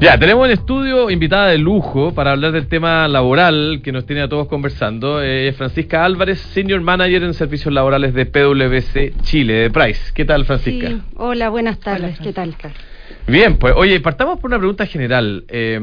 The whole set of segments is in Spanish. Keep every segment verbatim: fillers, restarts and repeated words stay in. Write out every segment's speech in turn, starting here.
Ya, tenemos en estudio invitada de lujo para hablar del tema laboral que nos tiene a todos conversando. Eh, Francisca Álvarez, Senior Manager en Servicios Laborales de P W C Chile, de Price. ¿Qué tal, Francisca? Sí, hola, buenas tardes. Hola, ¿Qué tal? Bien, pues, oye, partamos por una pregunta general. Eh,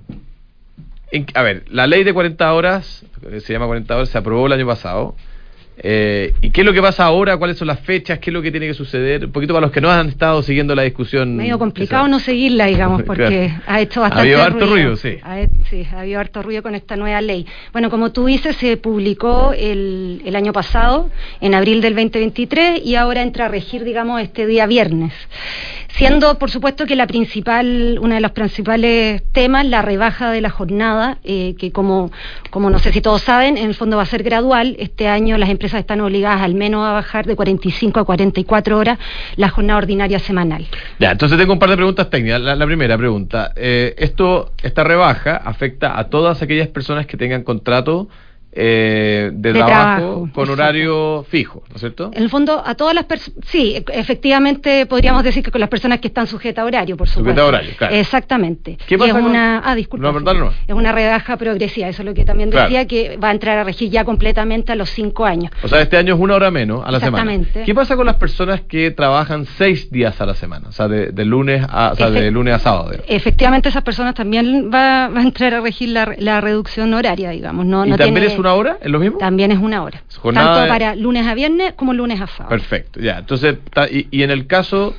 en, a ver, la ley de cuarenta horas, se llama cuarenta horas, se aprobó el año pasado. Eh, ¿Y qué es lo que pasa ahora? ¿Cuáles son las fechas? ¿Qué es lo que tiene que suceder? Un poquito para los que no han estado siguiendo la discusión. Medio complicado esa. no seguirla, digamos, porque Claro. ha hecho Ha bastante habido ruido. harto ruido, sí. Ha, sí, ha habido harto ruido con esta nueva ley. Bueno, como tú dices, se publicó el, el año pasado, en abril del veinte veintitrés, y ahora entra a regir, digamos, este día viernes. Siendo, por supuesto, que la principal, una de los principales temas, la rebaja de la jornada, eh, que como, como no sé si todos saben, en el fondo va a ser gradual. Este año las empresas están obligadas al menos a bajar de cuarenta y cinco a cuarenta y cuatro horas la jornada ordinaria semanal. Ya, entonces tengo un par de preguntas técnicas. La, la primera pregunta, eh, esto, esta rebaja afecta a todas aquellas personas que tengan contrato eh, de, De trabajo, trabajo, con exacto. horario fijo, ¿no es cierto? En el fondo, a todas las personas, sí, e- efectivamente podríamos decir que con las personas que están sujetas a horario, por supuesto. Sujeta a horario, claro. Exactamente. ¿Qué Y pasa es con- una, ah, disculpa, No, sí. perdón, no. Es una rebaja progresiva, eso es lo que también Claro. decía, que va a entrar a regir ya completamente a los cinco años. O sea, este año es una hora menos a la semana. Exactamente. ¿Qué pasa con las personas que trabajan seis días a la semana? O sea, de, de lunes a, o sea, de Efe- lunes a sábado. digamos. Efectivamente, esas personas también va, va a entrar a regir la, la reducción horaria, digamos. No, ¿Y no también tiene- es una hora? ¿Es lo mismo? También es una hora. Jornada Tanto de- para lunes a viernes como lunes a sábado. Perfecto, ya. Entonces, ta- y, y en el caso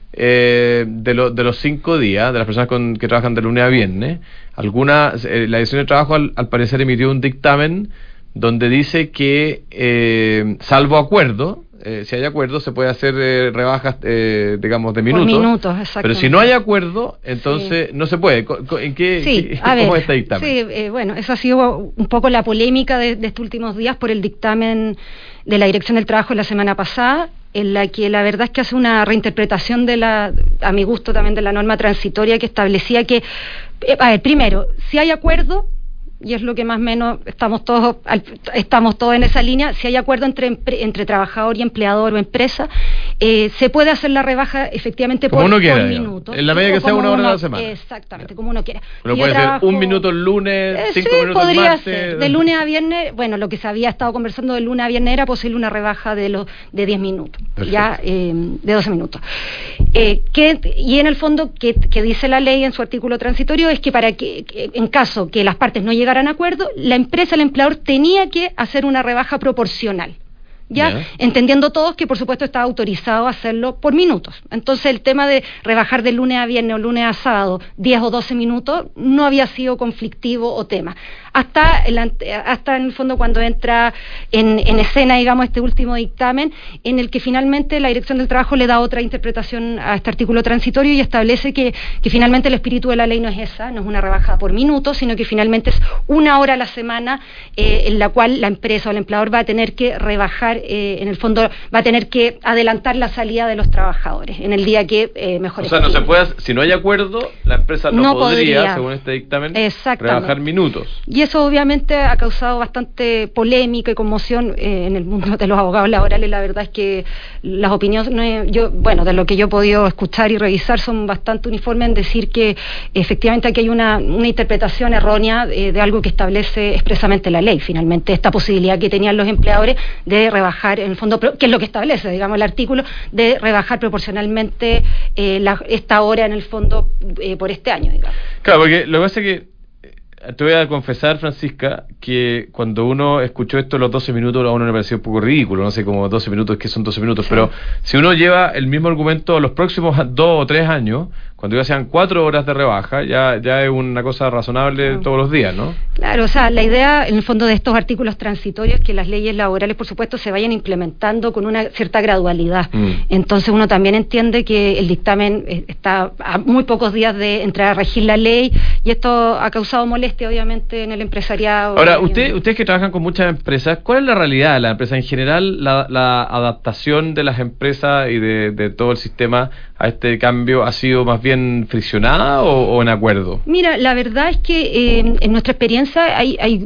eh, de, lo- de los cinco días, de las personas con, que trabajan de lunes a viernes, alguna, eh, la Dirección de Trabajo al, al parecer emitió un dictamen donde dice que, eh, salvo acuerdo, eh, si hay acuerdo, se puede hacer eh, rebajas, eh, digamos, de Por minutos. minutos, Pero exactamente. si no hay acuerdo, entonces no se puede. Co- co- ¿En qué, Sí, qué- a ver, cómo es este dictamen? sí, eh, bueno, eso ha sido un poco la polémica de, de estos últimos días por el dictamen de la Dirección del Trabajo la semana pasada, en la que la verdad es que hace una reinterpretación de la, a mi gusto también, de la norma transitoria que establecía que, eh, a ver, primero, si hay acuerdo, y es lo que más o menos estamos todos al- estamos todos en esa línea, si hay acuerdo entre empre- entre trabajador y empleador o empresa, eh, se puede hacer la rebaja efectivamente Como por, uno quiera, por digamos. minuto. En la medida O que sea como una hora a la uno- semana. Exactamente, como uno quiera. Pero Si yo puede ser trabajo- un minuto el lunes, eh, cinco sí, minutos el podría martes. ser. De lunes a viernes, bueno, lo que se había estado conversando de lunes a viernes era posible una rebaja de los de diez minutos, Perfecto. ya eh, de doce minutos. Eh, que, y en el fondo, que, que dice la ley en su artículo transitorio, es que para que, que en caso que las partes no llegaran a acuerdo, la empresa, el empleador, tenía que hacer una rebaja proporcional. ¿Ya? Ya. Entendiendo todos que por supuesto estaba autorizado a hacerlo por minutos. Entonces el tema de rebajar de lunes a viernes o lunes a sábado diez o doce minutos no había sido conflictivo o tema. Hasta, el, ante- hasta en el fondo cuando entra en, en escena, digamos, este último dictamen, en el que finalmente la Dirección del Trabajo le da otra interpretación a este artículo transitorio y establece que, que finalmente el espíritu de la ley no es esa, no es una rebaja por minutos, sino que finalmente es una hora a la semana eh, en la cual la empresa o el empleador va a tener que rebajar, eh, en el fondo va a tener que adelantar la salida de los trabajadores en el día que eh, mejor O sea, no estime. se puede, hacer- si no hay acuerdo, la empresa no, No podría, podría. según este dictamen, Exactamente. rebajar minutos. Y eso obviamente ha causado bastante polémica y conmoción eh, en el mundo de los abogados laborales. La verdad es que las opiniones, yo, bueno, de lo que yo he podido escuchar y revisar, son bastante uniformes en decir que efectivamente aquí hay una, una interpretación errónea eh, de algo que establece expresamente la ley. Finalmente, esta posibilidad que tenían los empleadores de rebajar, en el fondo, pro- que es lo que establece, digamos, el artículo, de rebajar proporcionalmente eh, la- esta hora en el fondo eh, por este año, digamos. Claro, porque lo que pasa es que eh, te voy a confesar, Francisca, que cuando uno escuchó esto los doce minutos, a uno le pareció un poco ridículo, no sé, como doce minutos, ¿qué son doce minutos? Sí. Pero si uno lleva el mismo argumento los próximos dos o tres años, cuando ya sean cuatro horas de rebaja, ya, ya es una cosa razonable Mm. todos los días, ¿no? Claro, o sea, la idea en el fondo de estos artículos transitorios es que las leyes laborales, por supuesto, se vayan implementando con una cierta gradualidad. Mm. Entonces uno también entiende que el dictamen eh, está a muy pocos días de entrar a regir la ley y esto ha causado molestia, obviamente, en el empresariado. Ahora, Y- usted, ustedes que trabajan con muchas empresas, ¿cuál es la realidad de la empresa? En general, la, la adaptación de las empresas y de, de todo el sistema a este cambio ha sido más bien friccionada o, o en acuerdo? Mira, la verdad es que eh, en nuestra experiencia hay, hay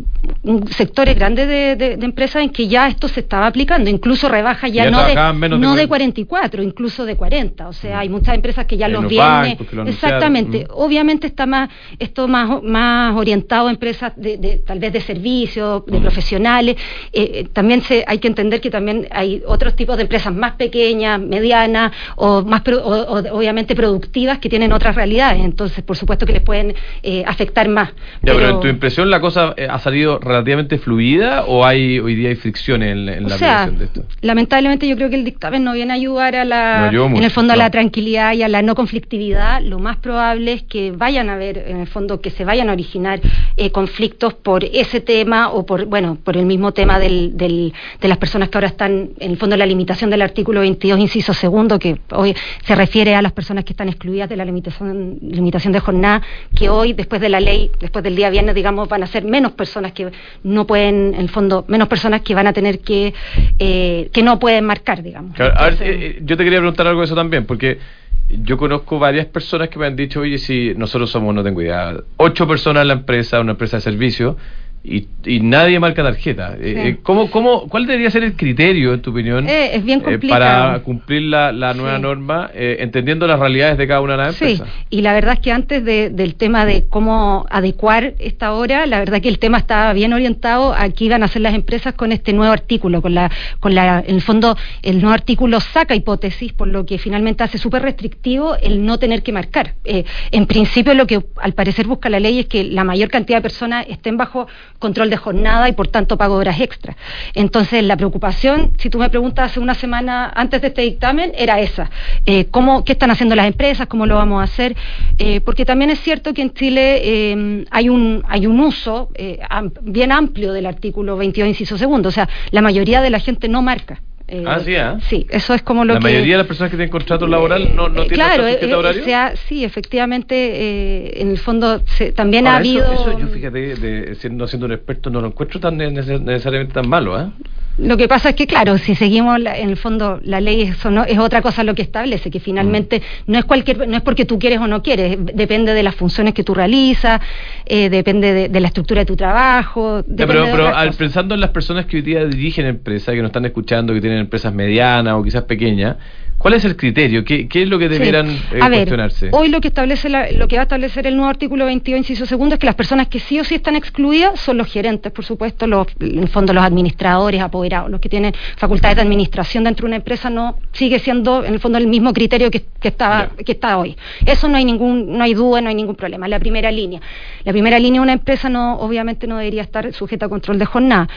sectores grandes de, de, de empresas en que ya esto se estaba aplicando, incluso rebaja ya, ya no, de, no de cuarenta y cuatro, incluso de cuarenta, o sea, hay muchas empresas que ya en los, los viernes, lo exactamente, mm. obviamente está más, esto más, más orientado a empresas de, de tal vez de servicios, de mm. profesionales, eh, también se, hay que entender que también hay otros tipos de empresas más pequeñas, medianas, o más pro, o, o, obviamente productivas que tienen otras realidades, entonces por supuesto que les pueden eh, afectar más. Ya, pero, pero en tu impresión la cosa ha salido relativamente fluida o hay hoy día hay fricciones en, en la sea, aplicación de esto? Lamentablemente yo creo que el dictamen no viene a ayudar a la, no en el fondo no. a la tranquilidad y a la no conflictividad. Lo más probable es que vayan a haber, en el fondo, que se vayan a originar eh, conflictos por ese tema o por, bueno, por el mismo tema del, del, de las personas que ahora están, en el fondo, la limitación del artículo veintidós, inciso segundo, que hoy se refiere a las personas que están excluidas de la limitación, limitación de jornada, que hoy, después de la ley, después del día viernes, digamos, van a ser menos personas que no pueden, en el fondo, menos personas que van a tener que, eh, que no pueden marcar, digamos. Claro, Entonces, a ver, eh, yo te quería preguntar algo de eso también, porque yo conozco varias personas que me han dicho, oye, si nosotros somos, no tengo idea, ocho personas en la empresa, una empresa de servicio, y, y nadie marca tarjeta. Sí. Eh, ¿cómo, cómo, ¿Cuál debería ser el criterio, en tu opinión, eh, es bien complicado. Eh, para cumplir la, la nueva sí. norma, eh, entendiendo las realidades de cada una de las empresas? Sí, y la verdad es que antes de, del tema de cómo adecuar esta hora, la verdad que el tema estaba bien orientado a qué iban a hacer las empresas con este nuevo artículo, con la, con la, en el fondo, el nuevo artículo saca hipótesis, por lo que finalmente hace súper restrictivo el no tener que marcar. Eh, en principio, lo que al parecer busca la ley es que la mayor cantidad de personas estén bajo control de jornada y por tanto pago de horas extras. Entonces la preocupación, si tú me preguntas hace una semana antes de este dictamen, era esa. Eh, ¿cómo, ¿Qué están haciendo las empresas? ¿Cómo lo vamos a hacer? Eh, porque también es cierto que en Chile eh, hay un hay un uso eh, am, bien amplio del artículo veintidós, inciso segundo. O sea, la mayoría de la gente no marca. Eh, ah, sí, ¿eh? Sí, eso es como lo la que... La mayoría de las personas que tienen contrato laboral no, no eh, tienen claro, tarjeta eh, horario. O sea, sí, efectivamente, eh, en el fondo se, también Ahora, ha habido... Eso, eso yo, fíjate, de, siendo, siendo un experto, no lo encuentro tan neces- necesariamente tan malo, ¿eh? Lo que pasa es que, claro, si seguimos, la, en el fondo, la ley eso no, es otra cosa lo que establece, que finalmente mm. no es cualquier, no es porque tú quieres o no quieres, depende de las funciones que tú realizas, eh, depende de, de la estructura de tu trabajo. Ya, pero pero al, pensando en las personas que hoy día dirigen empresas, que nos están escuchando, que tienen empresas medianas o quizás pequeñas, ¿cuál es el criterio? ¿Qué, qué es lo que debieran sí. eh, a ver, cuestionarse? Hoy lo que establece la, lo que va a establecer el nuevo artículo veintidós, inciso segundo, es que las personas que sí o sí están excluidas son los gerentes, por supuesto, los, en el fondo los administradores, apoderados, los que tienen facultades de administración dentro de una empresa, no sigue siendo en el fondo el mismo criterio que, que estaba yeah. que está hoy. Eso no hay ningún, no hay duda, no hay ningún problema. La primera línea, la primera línea de una empresa no, obviamente no debería estar sujeta a control de jornada.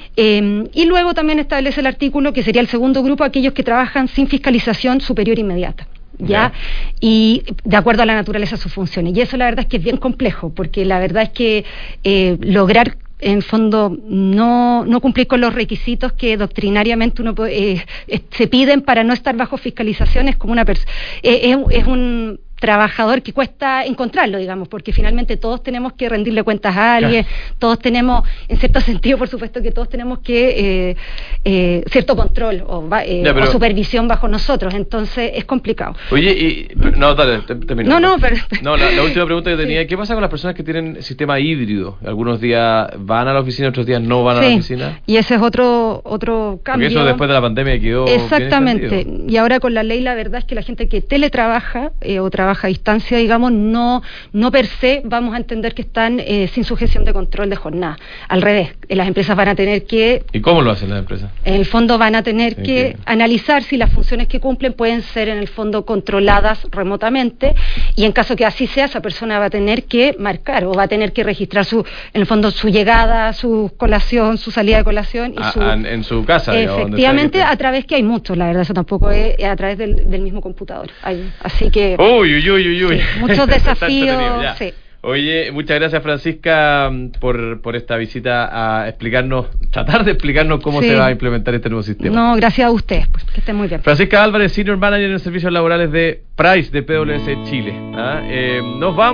Eh, y luego también establece el artículo que sería el segundo grupo, aquellos que trabajan sin fiscalización superior inmediata. ¿Ya? Yeah. Y de acuerdo a la naturaleza de sus funciones. Y eso la verdad es que es bien complejo, porque la verdad es que eh, lograr en fondo no, no cumplir con los requisitos que doctrinariamente uno eh, eh, se piden para no estar bajo fiscalización es como una persona eh, es, es un trabajador que cuesta encontrarlo, digamos, porque finalmente todos tenemos que rendirle cuentas a alguien, claro. todos tenemos, en cierto sentido, por supuesto que todos tenemos que eh, eh, cierto control o, eh, ya, pero, o supervisión bajo nosotros, entonces es complicado. Oye, y, no, dale, termino. No, no, pero... No, la, la última pregunta que tenía, sí. ¿qué pasa con las personas que tienen sistema híbrido? Algunos días van a la oficina, otros días no van sí, a la oficina. Y ese es otro otro cambio. Porque eso después de la pandemia quedó exactamente, y ahora con la ley la verdad es que la gente que teletrabaja eh, o trabaja a distancia, digamos, no no per se vamos a entender que están eh, sin sujeción de control de jornada. Al revés, eh, las empresas van a tener que... ¿Y cómo lo hacen las empresas? En el fondo van a tener sí, que sí. analizar si las funciones que cumplen pueden ser en el fondo controladas remotamente, y en caso que así sea, esa persona va a tener que marcar o va a tener que registrar su, en el fondo, su llegada, su colación, su salida de colación y a, su... A, en su casa, efectivamente, a través que hay muchos, la verdad, eso tampoco es, es a través del, del mismo computador. Hay, así que... Uy, uy, uy, uy. Sí, muchos desafíos. Sí. Oye, muchas gracias, Francisca, por, por esta visita a explicarnos, tratar de explicarnos cómo sí. se va a implementar este nuevo sistema. No, gracias a ustedes, pues, que estén muy bien. Francisca Álvarez, Senior Manager en Servicios Laborales de Price de P W C Chile. ¿Ah? Eh, nos vamos.